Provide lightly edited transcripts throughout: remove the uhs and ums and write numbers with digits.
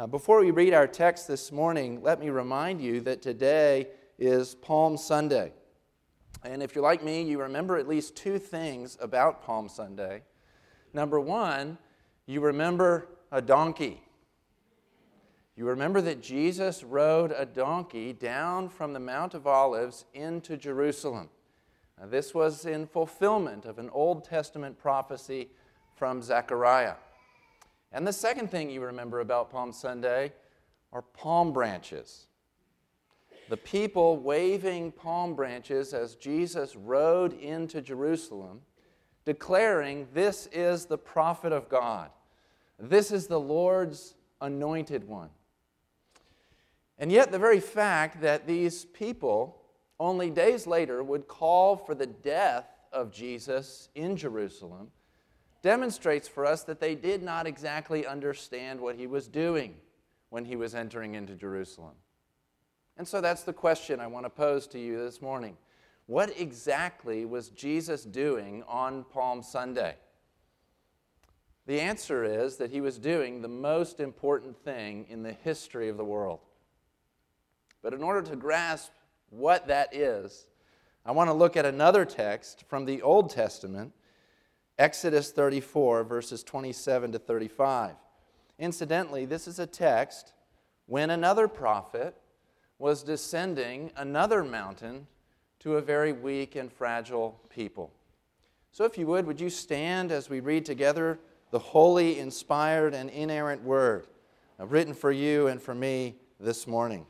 Before we read our text this morning, let me remind you that today is Palm Sunday. And if you're like me, you remember at least two things about Palm Sunday. Number one, you remember a donkey. You remember that Jesus rode a donkey down from the Mount of Olives into Jerusalem. Now, this was in fulfillment of an Old Testament prophecy from Zechariah. And the second thing you remember about Palm Sunday are palm branches. The people waving palm branches as Jesus rode into Jerusalem, declaring, "This is the prophet of God. This is the Lord's anointed one." And yet the very fact that these people, only days later, would call for the death of Jesus in Jerusalem demonstrates for us that they did not exactly understand what he was doing when he was entering into Jerusalem. And so that's the question I want to pose to you this morning. What exactly was Jesus doing on Palm Sunday? The answer is that he was doing the most important thing in the history of the world. But in order to grasp what that is, I want to look at another text from the Old Testament, Exodus 34, verses 27 to 35. Incidentally, this is a text when another prophet was descending another mountain to a very weak and fragile people. So if you would you stand as we read together the holy, inspired, and inerrant word written for you and for me this morning.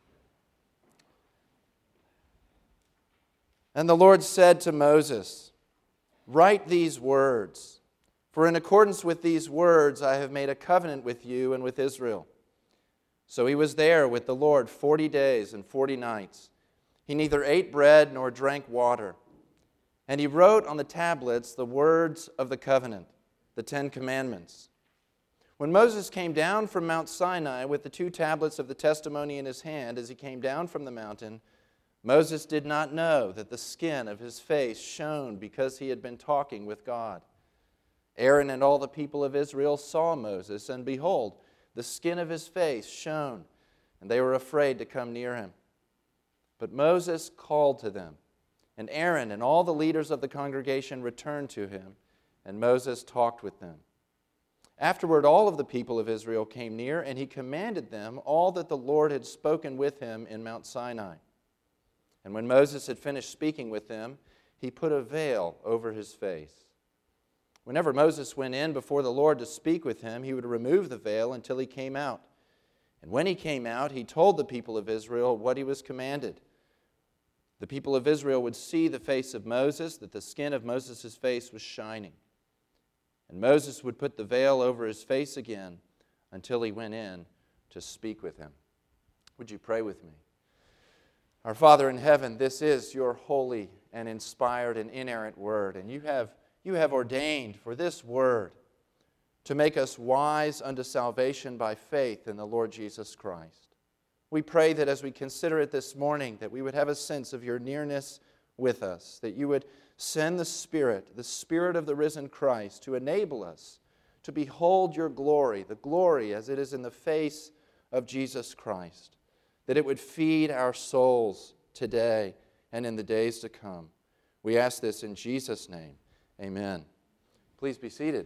And the Lord said to Moses, "Write these words, for in accordance with these words I have made a covenant with you and with Israel." So he was there with the Lord 40 days and 40 nights. He neither ate bread nor drank water. And he wrote on the tablets the words of the covenant, the 10 Commandments. When Moses came down from Mount Sinai with the 2 tablets of the testimony in his hand as he came down from the mountain, Moses did not know that the skin of his face shone because he had been talking with God. Aaron and all the people of Israel saw Moses, and behold, the skin of his face shone, and they were afraid to come near him. But Moses called to them, and Aaron and all the leaders of the congregation returned to him, and Moses talked with them. Afterward, all of the people of Israel came near, and he commanded them all that the Lord had spoken with him in Mount Sinai. And when Moses had finished speaking with them, he put a veil over his face. Whenever Moses went in before the Lord to speak with him, he would remove the veil until he came out. And when he came out, he told the people of Israel what he was commanded. The people of Israel would see the face of Moses, that the skin of Moses' face was shining. And Moses would put the veil over his face again until he went in to speak with him. Would you pray with me? Our Father in heaven, this is your holy and inspired and inerrant word, and you have ordained for this word to make us wise unto salvation by faith in the Lord Jesus Christ. We pray that as we consider it this morning, that we would have a sense of your nearness with us, that you would send the Spirit of the risen Christ, to enable us to behold your glory, the glory as it is in the face of Jesus Christ, that it would feed our souls today and in the days to come. We ask this in Jesus' name. Amen. Please be seated.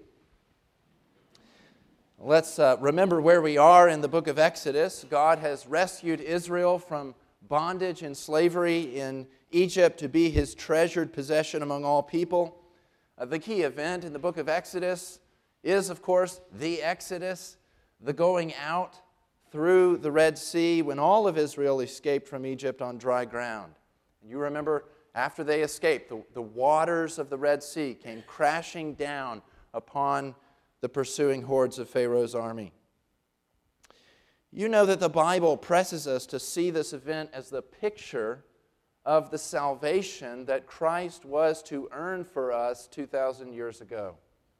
Let's remember where we are in the book of Exodus. God has rescued Israel from bondage and slavery in Egypt to be his treasured possession among all people. The key event in the book of Exodus is, of course, the Exodus, the going out through the Red Sea when all of Israel escaped from Egypt on dry ground. And you remember, after they escaped, the waters of the Red Sea came crashing down upon the pursuing hordes of Pharaoh's army. You know that the Bible presses us to see this event as the picture of the salvation that Christ was to earn for us 2,000 years ago.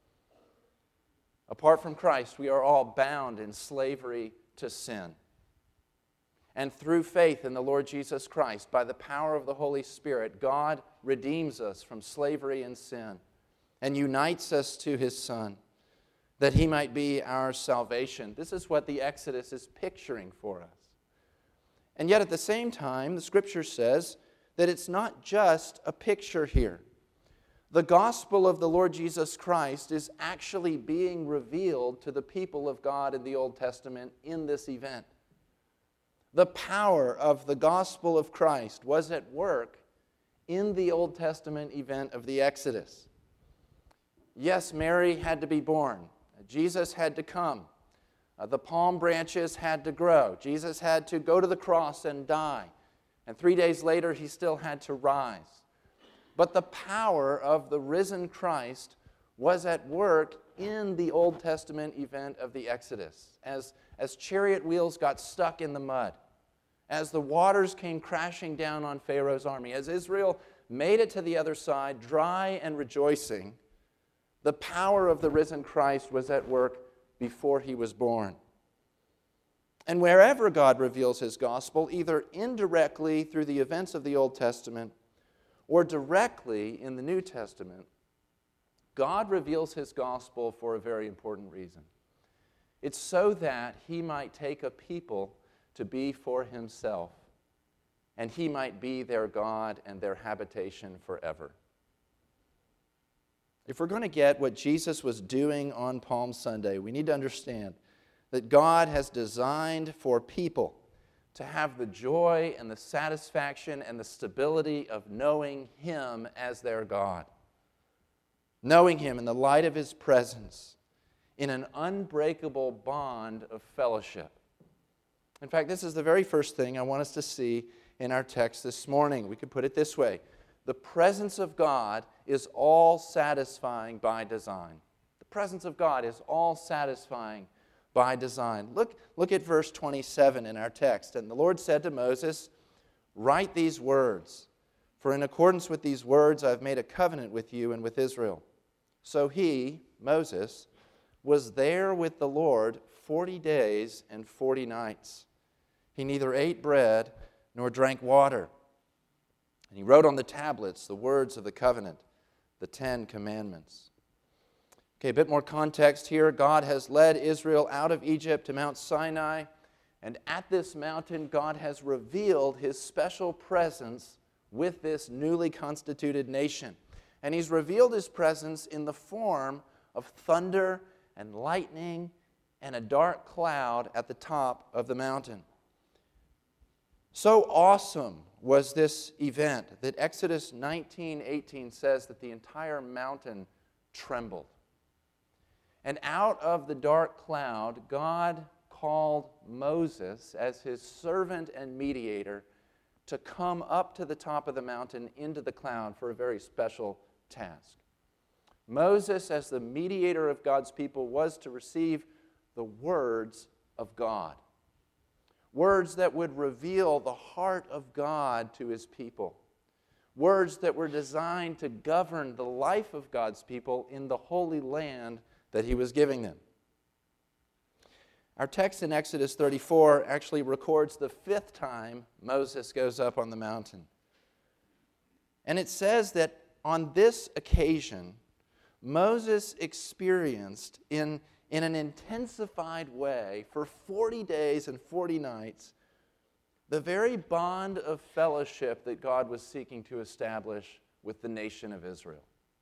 Apart from Christ, we are all bound in slavery to sin. And through faith in the Lord Jesus Christ, by the power of the Holy Spirit, God redeems us from slavery and sin and unites us to his Son. that he might be our salvation. This is what the Exodus is picturing for us. And yet at the same time, the Scripture says that it's not just a picture here. The gospel of the Lord Jesus Christ is actually being revealed to the people of God in the Old Testament in this event. The power of the gospel of Christ was at work in the Old Testament event of the Exodus. Yes, Mary had to be born. Jesus had to come. The palm branches had to grow. Jesus had to go to the cross and die. And 3 days later, he still had to rise. But the power of the risen Christ was at work in the Old Testament event of the Exodus. As chariot wheels got stuck in the mud, as the waters came crashing down on Pharaoh's army, as Israel made it to the other side, dry and rejoicing, the power of the risen Christ was at work before he was born. And wherever God reveals his gospel, either indirectly through the events of the Old Testament or directly in the New Testament, God reveals his gospel for a very important reason. It's so that he might take a people to be for himself, and he might be their God and their habitation forever. If we're going to get what Jesus was doing on Palm Sunday, we need to understand that God has designed for people to have the joy and the satisfaction and the stability of knowing him as their God. Knowing him in the light of his presence, in an unbreakable bond of fellowship. In fact, this is the very first thing I want us to see in our text this morning. We could put it this way. The presence of God is all satisfying by design. The presence of God is all satisfying by design. Look at verse 27 in our text. And the Lord said to Moses, "Write these words, for in accordance with these words I have made a covenant with you and with Israel." So he, Moses, was there with the Lord 40 days and 40 nights. He neither ate bread nor drank water. And he wrote on the tablets the words of the covenant, the 10 Commandments. Okay, a bit more context here. God has led Israel out of Egypt to Mount Sinai, and at this mountain, God has revealed his special presence with this newly constituted nation. And he's revealed his presence in the form of thunder and lightning and a dark cloud at the top of the mountain. So awesome was this event that Exodus 19:18 says that the entire mountain trembled. And out of the dark cloud, God called Moses as his servant and mediator to come up to the top of the mountain into the cloud for a very special task. Moses, as the mediator of God's people, was to receive the words of God. Words that would reveal the heart of God to his people. Words that were designed to govern the life of God's people in the holy land that he was giving them. Our text in Exodus 34 actually records the 5th time Moses goes up on the mountain. And it says that on this occasion, Moses experienced in an intensified way for 40 days and 40 nights the very bond of fellowship that God was seeking to establish with the nation of Israel.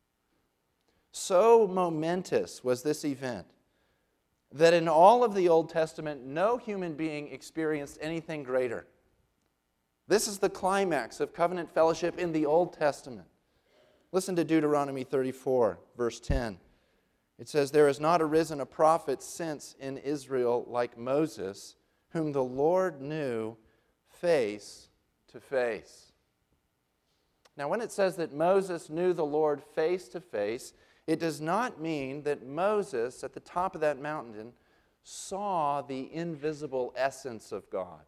So momentous was this event that in all of the Old Testament, no human being experienced anything greater. This is the climax of covenant fellowship in the Old Testament. Listen to Deuteronomy 34, verse 10. It says, "There has not arisen a prophet since in Israel like Moses, whom the Lord knew face to face." Now, when it says that Moses knew the Lord face to face, it does not mean that Moses, at the top of that mountain, saw the invisible essence of God.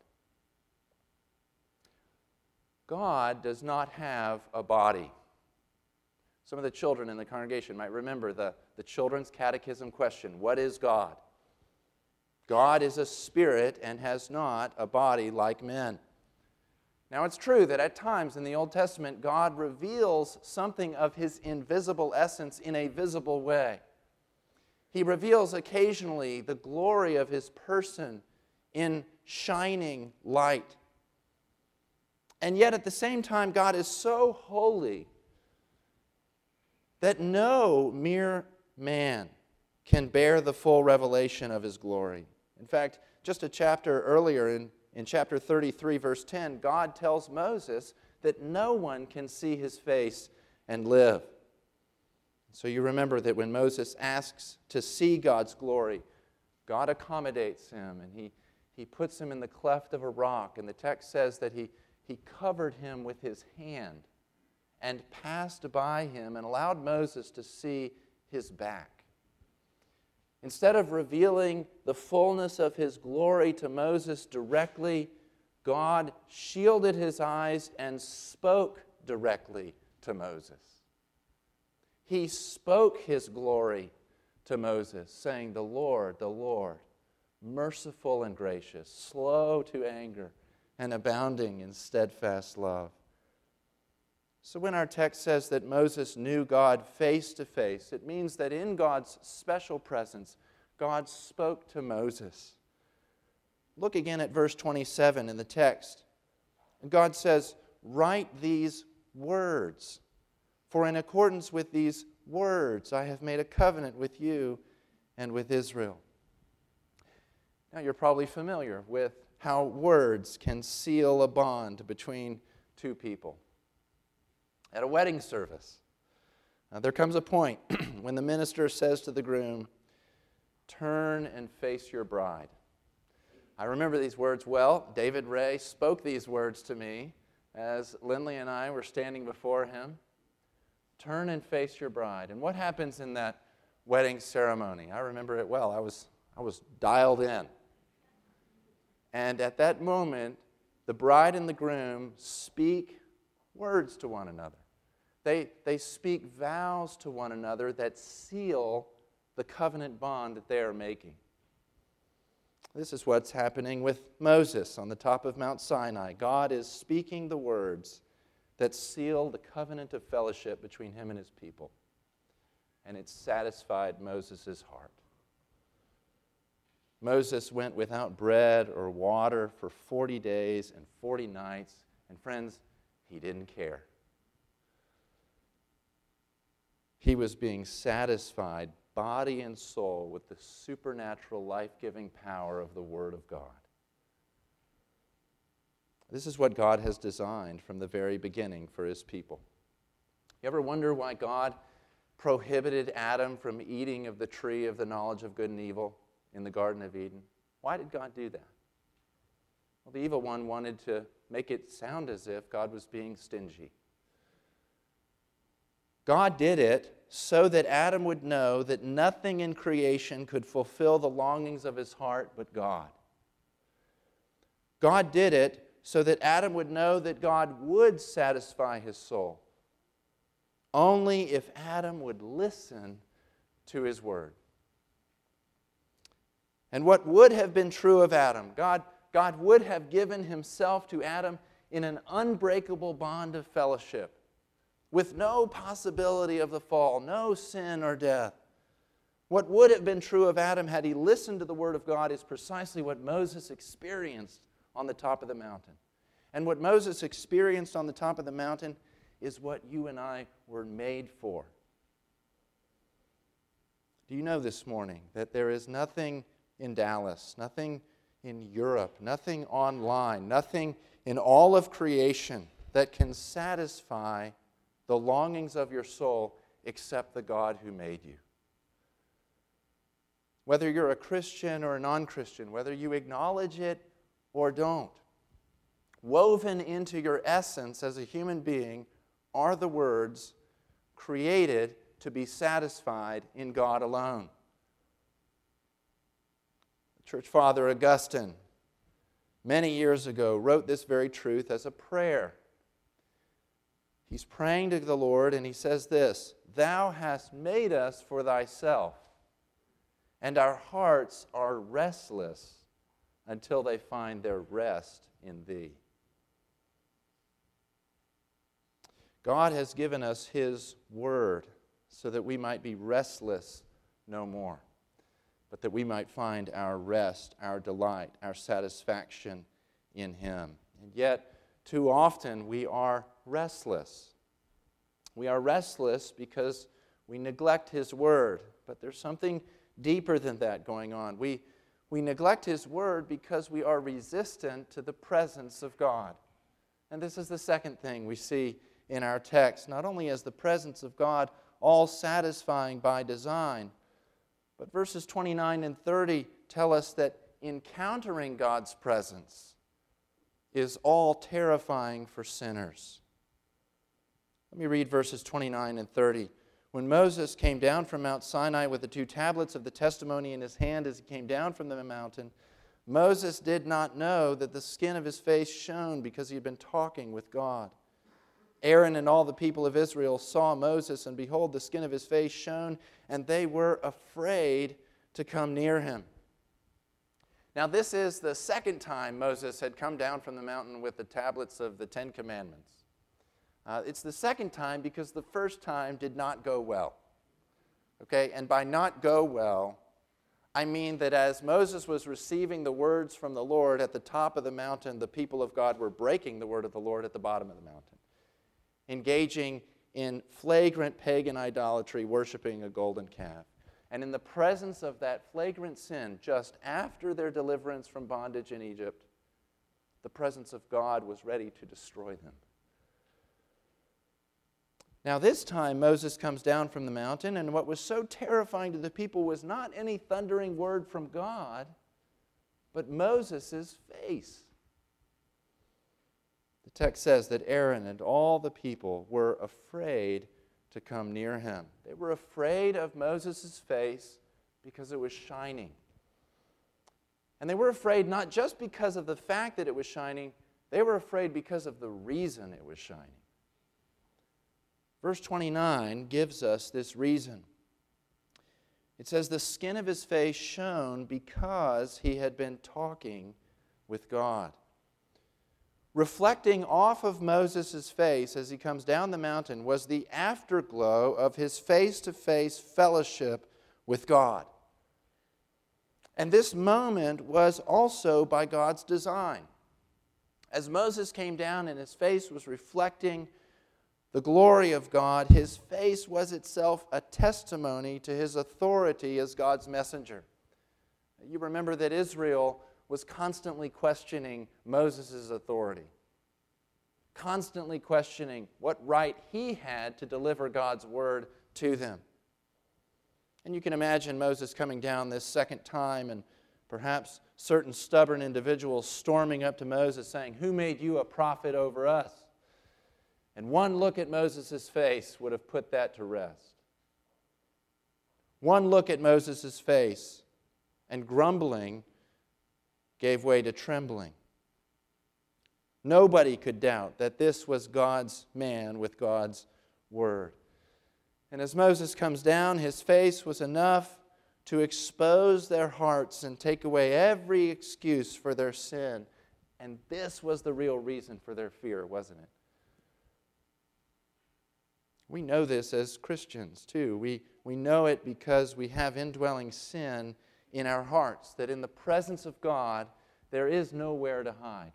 God does not have a body. Some of the children in the congregation might remember the children's catechism question, what is God? God is a spirit and has not a body like men. Now it's true that at times in the Old Testament, God reveals something of his invisible essence in a visible way. He reveals occasionally the glory of His person in shining light. And yet at the same time, God is so holy that no mere man can bear the full revelation of His glory. In fact, just a chapter earlier in chapter 33, verse 10, God tells Moses that no one can see His face and live. So you remember that when Moses asks to see God's glory, God accommodates him, and he puts him in the cleft of a rock. And the text says that he covered him with His hand and passed by him and allowed Moses to see his back. Instead of revealing the fullness of His glory to Moses directly, God shielded his eyes and spoke directly to Moses. He spoke His glory to Moses, saying, the Lord, merciful and gracious, slow to anger, and abounding in steadfast love. So when our text says that Moses knew God face to face, it means that in God's special presence, God spoke to Moses. Look again at verse 27 in the text. And God says, write these words, for in accordance with these words I have made a covenant with you and with Israel. Now you're probably familiar with how words can seal a bond between two people. At a wedding service, there comes a point when the minister says to the groom, turn and face your bride. I remember these words well. David Ray spoke these words to me as Lindley and I were standing before him. Turn and face your bride. And what happens in that wedding ceremony? I remember it well. I was dialed in. And at that moment, the bride and the groom speak words to one another. They speak vows to one another that seal the covenant bond that they are making. This is what's happening with Moses on the top of Mount Sinai. God is speaking the words that seal the covenant of fellowship between Him and His people. And it satisfied Moses' heart. Moses went without bread or water for 40 days and 40 nights. And friends, he didn't care. He was being satisfied, body and soul, with the supernatural, life-giving power of the Word of God. This is what God has designed from the very beginning for His people. You ever wonder why God prohibited Adam from eating of the tree of the knowledge of good and evil in the Garden of Eden? Why did God do that? Well, the evil one wanted to make it sound as if God was being stingy. God did it so that Adam would know that nothing in creation could fulfill the longings of his heart but God. God did it so that Adam would know that God would satisfy his soul only if Adam would listen to His Word. And what would have been true of Adam? God would have given Himself to Adam in an unbreakable bond of fellowship, with no possibility of the fall, no sin or death. What would have been true of Adam had he listened to the Word of God is precisely what Moses experienced on the top of the mountain. And what Moses experienced on the top of the mountain is what you and I were made for. Do you know this morning that there is nothing in Dallas, nothing in Europe, nothing online, nothing in all of creation that can satisfy the longings of your soul except the God who made you? Whether you're a Christian or a non-Christian, whether you acknowledge it or don't, woven into your essence as a human being are the words created to be satisfied in God alone. Church Father Augustine, many years ago, wrote this very truth as a prayer. He's praying to the Lord and he says this, "Thou hast made us for thyself, and our hearts are restless until they find their rest in thee." God has given us His Word so that we might be restless no more. but that we might find our rest, our delight, our satisfaction in Him. And yet, too often we are restless. We are restless because we neglect His Word, but there's something deeper than that going on. We neglect His Word because we are resistant to the presence of God. And this is the second thing we see in our text. Not only is the presence of God all satisfying by design, but verses 29 and 30 tell us that encountering God's presence is all terrifying for sinners. Let me read verses 29 and 30. When Moses came down from Mount Sinai with the 2 tablets of the testimony in his hand as he came down from the mountain, Moses did not know that the skin of his face shone because he had been talking with God. Aaron and all the people of Israel saw Moses, and behold, the skin of his face shone, and they were afraid to come near him. Now, this is the second time Moses had come down from the mountain with the tablets of the 10 Commandments. It's the second time because the first time did not go well. Okay, and by not go well, I mean that as Moses was receiving the words from the Lord at the top of the mountain, the people of God were breaking the word of the Lord at the bottom of the mountain, engaging in flagrant pagan idolatry, worshiping a golden calf. And in the presence of that flagrant sin, just after their deliverance from bondage in Egypt, the presence of God was ready to destroy them. Now this time Moses comes down from the mountain, and what was so terrifying to the people was not any thundering word from God, but Moses' face. The text says that Aaron and all the people were afraid to come near him. They were afraid of Moses' face because it was shining. And they were afraid not just because of the fact that it was shining, they were afraid because of the reason it was shining. Verse 29 gives us this reason. It says, the skin of his face shone because he had been talking with God. Reflecting off of Moses' face as he comes down the mountain was the afterglow of his face-to-face fellowship with God. And this moment was also by God's design. As Moses came down and his face was reflecting the glory of God, his face was itself a testimony to his authority as God's messenger. You remember that Israel was constantly questioning Moses' authority, constantly questioning what right he had to deliver God's word to them. And you can imagine Moses coming down this second time and perhaps certain stubborn individuals storming up to Moses saying, "Who made you a prophet over us?" And one look at Moses' face would have put that to rest. One look at Moses' face, and grumbling gave way to trembling. Nobody could doubt that this was God's man with God's word. And as Moses comes down, his face was enough to expose their hearts and take away every excuse for their sin. And this was the real reason for their fear, wasn't it? We know this as Christians, too. We know it because we have indwelling sin in our hearts, that in the presence of God, there is nowhere to hide.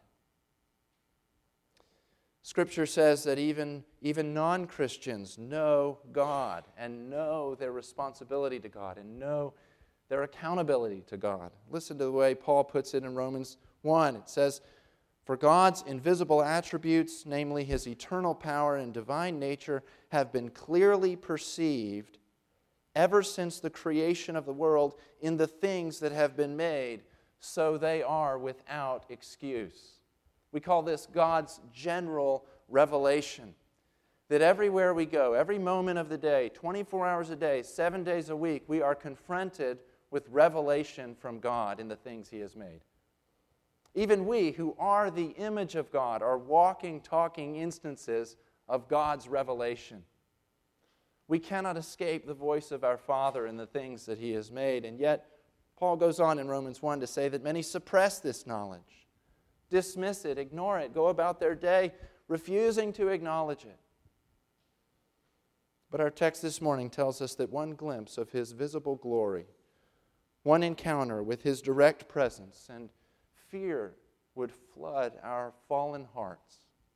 Scripture says that even non-Christians know God and know their responsibility to God and know their accountability to God. Listen to the way Paul puts it in Romans 1. It says, "For God's invisible attributes, namely His eternal power and divine nature, have been clearly perceived ever since the creation of the world in the things that have been made, so they are without excuse." We call this God's general revelation. That everywhere we go, every moment of the day, 24 hours a day, 7 days a week, we are confronted with revelation from God in the things He has made. Even we, who are the image of God, are walking, talking instances of God's revelation. We cannot escape the voice of our Father in the things that He has made. And yet, Paul goes on in Romans 1 to say that many suppress this knowledge, dismiss it, ignore it, go about their day refusing to acknowledge it. But our text this morning tells us that one glimpse of His visible glory one encounter with His direct presence, and fear would flood our fallen hearts.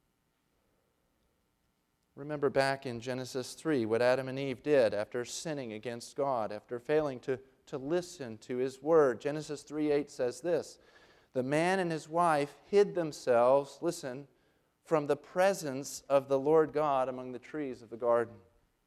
Remember back in Genesis 3 what Adam and Eve did after sinning against God, after failing to listen to His word. Genesis 3:8 says this, "The man and his wife hid themselves," listen, "from the presence of the Lord God among the trees of the garden."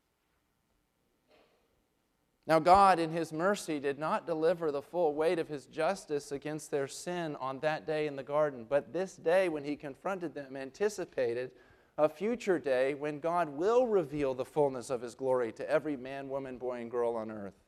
Now God, in His mercy, did not deliver the full weight of His justice against their sin on that day in the garden, but this day when He confronted them anticipated a future day when God will reveal the fullness of His glory to every man, woman, boy, and girl on earth.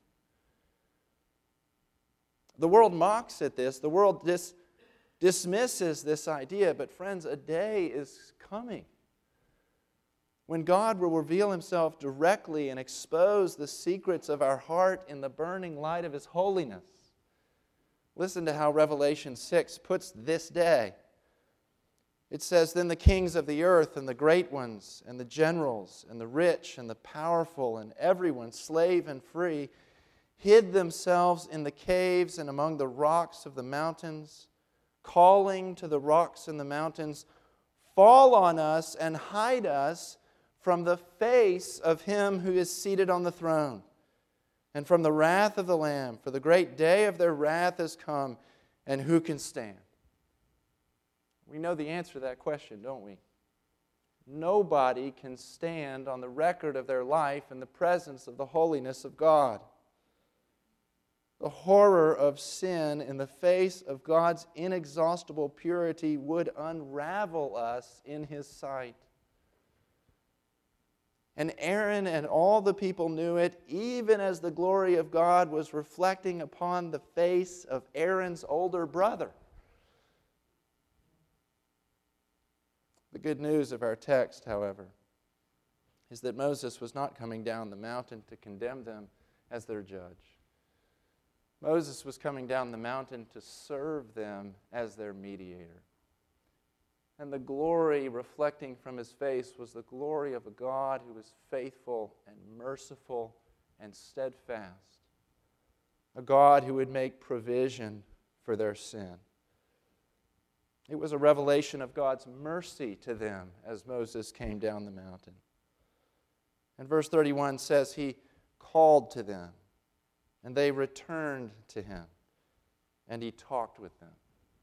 The world mocks at this. The world dismisses this idea. But friends, a day is coming when God will reveal Himself directly and expose the secrets of our heart in the burning light of His holiness. Listen to how Revelation 6 puts this day. It says, "Then the kings of the earth and the great ones and the generals and the rich and the powerful and everyone, slave and free, hid themselves in the caves and among the rocks of the mountains, calling to the rocks and the mountains, 'Fall on us and hide us from the face of Him who is seated on the throne, and from the wrath of the Lamb, for the great day of their wrath has come, and who can stand?'" We know the answer to that question, don't we? Nobody can stand on the record of their life in the presence of the holiness of God. The horror of sin in the face of God's inexhaustible purity would unravel us in His sight. And Aaron and all the people knew it, even as the glory of God was reflecting upon the face of Aaron's older brother. The good news of our text, however, is that Moses was not coming down the mountain to condemn them as their judge. Moses was coming down the mountain to serve them as their mediator. And the glory reflecting from His face was the glory of a God who was faithful and merciful and steadfast. A God who would make provision for their sin. It was a revelation of God's mercy to them as Moses came down the mountain. And verse 31 says He called to them, and they returned to Him, and He talked with them.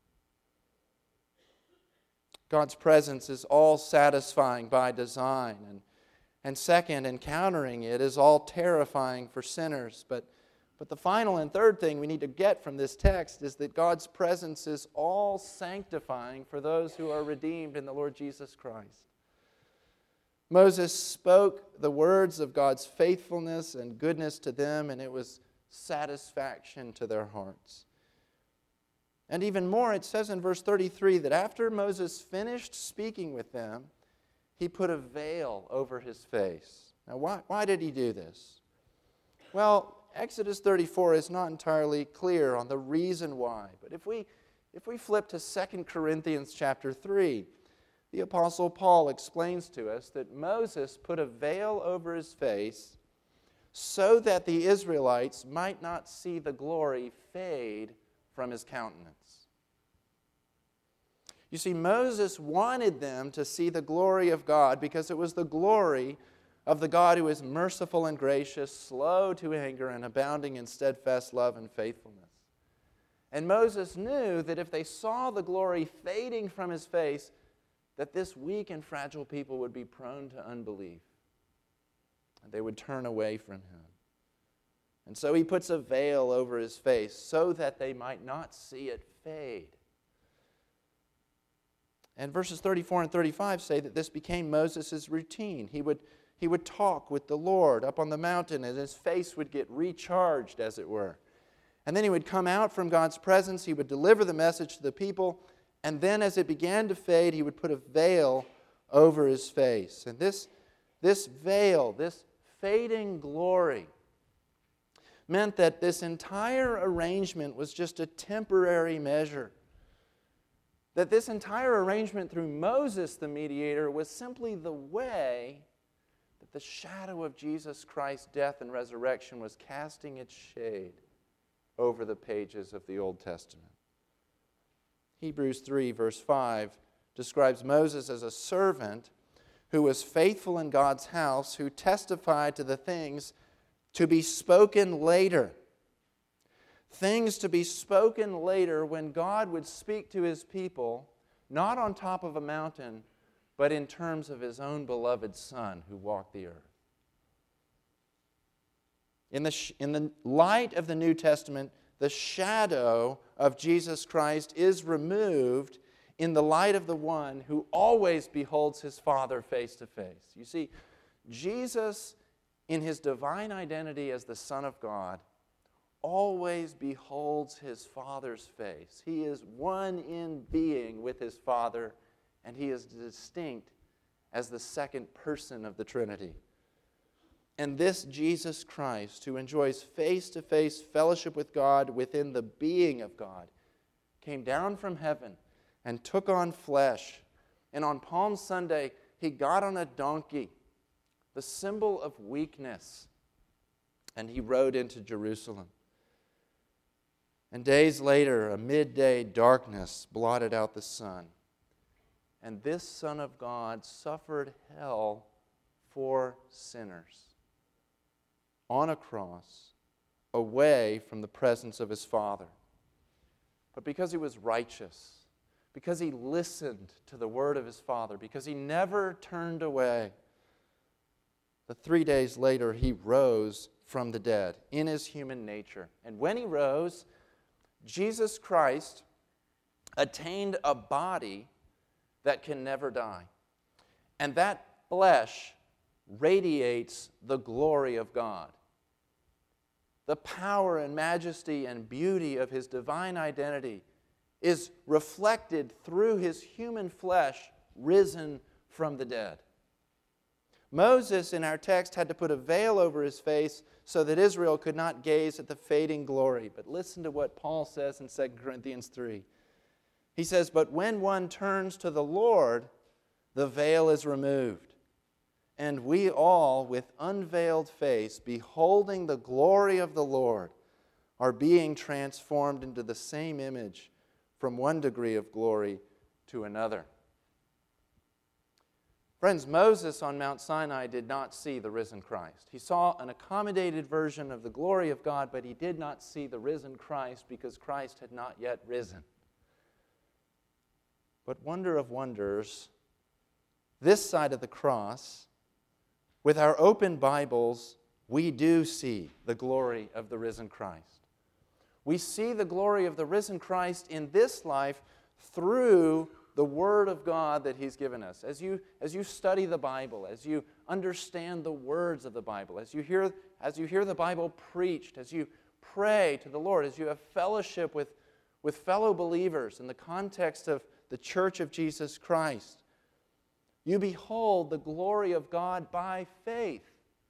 God's presence is all-satisfying by design, and second, encountering it is all terrifying for sinners. But the final and third thing we need to get from this text is that God's presence is all sanctifying for those who are redeemed in the Lord Jesus Christ. Moses spoke the words of God's faithfulness and goodness to them, and it was satisfaction to their hearts. And even more, it says in verse 33 that after Moses finished speaking with them, he put a veil over his face. Now, why did he do this? Well, Exodus 34 is not entirely clear on the reason why. But if we flip to 2 Corinthians chapter 3, the Apostle Paul explains to us that Moses put a veil over his face so that the Israelites might not see the glory fade from his countenance. You see, Moses wanted them to see the glory of God because it was the glory of the God who is merciful and gracious, slow to anger, and abounding in steadfast love and faithfulness. And Moses knew that if they saw the glory fading from his face, that this weak and fragile people would be prone to unbelief. And they would turn away from him. And so he puts a veil over his face so that they might not see it fade. And verses 34 and 35 say that this became Moses' routine. He would talk with the Lord up on the mountain, and his face would get recharged, as it were. And then he would come out from God's presence, he would deliver the message to the people, and then as it began to fade, he would put a veil over his face. And this veil, this fading glory, meant that this entire arrangement was just a temporary measure. That this entire arrangement through Moses, the mediator, was simply the way that the shadow of Jesus Christ's death and resurrection was casting its shade over the pages of the Old Testament. Hebrews 3, verse 5, describes Moses as a servant who was faithful in God's house, who testified to the things to be spoken later. Things to be spoken later when God would speak to His people, not on top of a mountain, but in terms of His own beloved Son who walked the earth. In the light of the New Testament, the shadow of Jesus Christ is removed in the light of the one who always beholds His Father face to face. You see, Jesus, in His divine identity as the Son of God, always beholds His Father's face. He is one in being with His Father, and He is distinct as the second person of the Trinity. And this Jesus Christ, who enjoys face-to-face fellowship with God within the being of God, came down from heaven and took on flesh. And on Palm Sunday, He got on a donkey, the symbol of weakness, and He rode into Jerusalem. And days later, a midday darkness blotted out the sun. And this Son of God suffered hell for sinners on a cross, away from the presence of His Father. But because He was righteous, because He listened to the word of His Father, because He never turned away, 3 days later He rose from the dead in His human nature. And when He rose, Jesus Christ attained a body that can never die. And that flesh radiates the glory of God. The power and majesty and beauty of His divine identity is reflected through His human flesh risen from the dead. Moses, in our text, had to put a veil over his face so that Israel could not gaze at the fading glory. But listen to what Paul says in 2 Corinthians 3. He says, "But when one turns to the Lord, the veil is removed. And we all, with unveiled face, beholding the glory of the Lord, are being transformed into the same image from one degree of glory to another." Friends, Moses on Mount Sinai did not see the risen Christ. He saw an accommodated version of the glory of God, but he did not see the risen Christ because Christ had not yet risen. But wonder of wonders, this side of the cross, with our open Bibles, we do see the glory of the risen Christ. We see the glory of the risen Christ in this life through the Word of God that He's given us. As you study the Bible, as you understand the words of the Bible, as you hear the Bible preached, as you pray to the Lord, as you have fellowship with fellow believers in the context of the Church of Jesus Christ, you behold the glory of God by faith.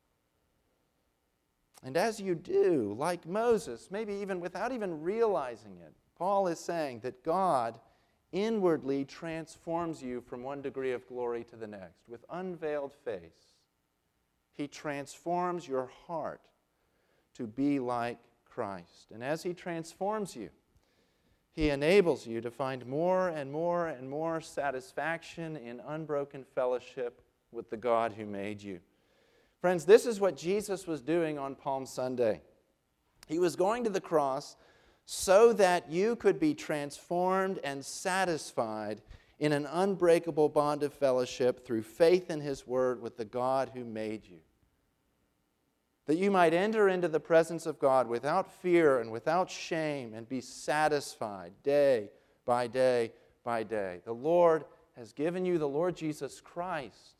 And as you do, like Moses, maybe even without even realizing it, Paul is saying that God inwardly transforms you from one degree of glory to the next. With unveiled face, He transforms your heart to be like Christ. And as He transforms you, He enables you to find more and more and more satisfaction in unbroken fellowship with the God who made you. Friends, this is what Jesus was doing on Palm Sunday. He was going to the cross so that you could be transformed and satisfied in an unbreakable bond of fellowship through faith in His Word with the God who made you. That you might enter into the presence of God without fear and without shame and be satisfied day by day by day. The Lord has given you the Lord Jesus Christ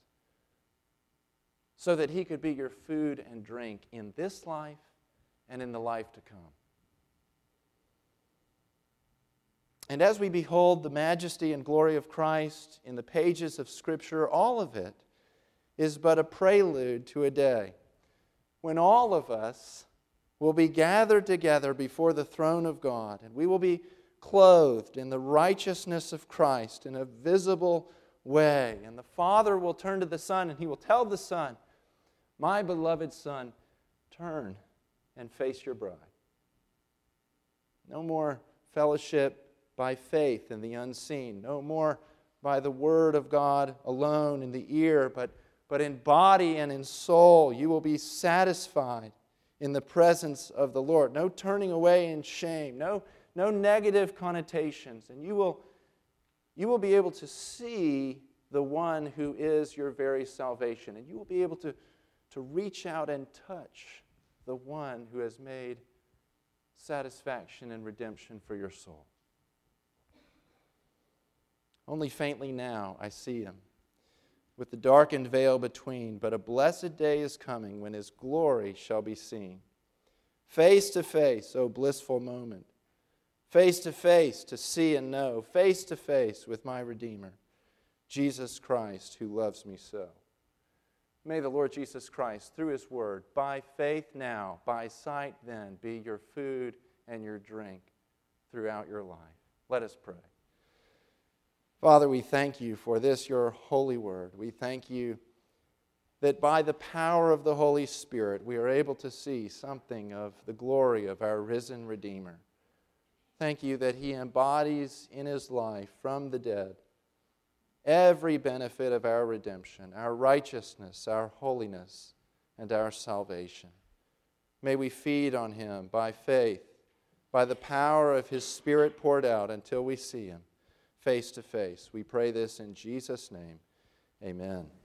so that He could be your food and drink in this life and in the life to come. And as we behold the majesty and glory of Christ in the pages of Scripture, all of it is but a prelude to a day when all of us will be gathered together before the throne of God, and we will be clothed in the righteousness of Christ in a visible way. And the Father will turn to the Son, and He will tell the Son, "My beloved Son, turn and face your bride." No more fellowship by faith in the unseen. No more by the Word of God alone in the ear, but in body and in soul. You will be satisfied in the presence of the Lord. No turning away in shame. No negative connotations. And you will be able to see the one who is your very salvation. And you will be able to reach out and touch the one who has made satisfaction and redemption for your soul. Only faintly now I see him, with the darkened veil between, but a blessed day is coming when his glory shall be seen. Face to face, O blissful moment. Face to face to see and know. Face to face with my Redeemer, Jesus Christ, who loves me so. May the Lord Jesus Christ, through his word, by faith now, by sight then, be your food and your drink throughout your life. Let us pray. Father, we thank you for this, your holy word. We thank you that by the power of the Holy Spirit, we are able to see something of the glory of our risen Redeemer. Thank you that he embodies in his life from the dead every benefit of our redemption, our righteousness, our holiness, and our salvation. May we feed on him by faith, by the power of his Spirit poured out until we see him face to face. We pray this in Jesus' name. Amen.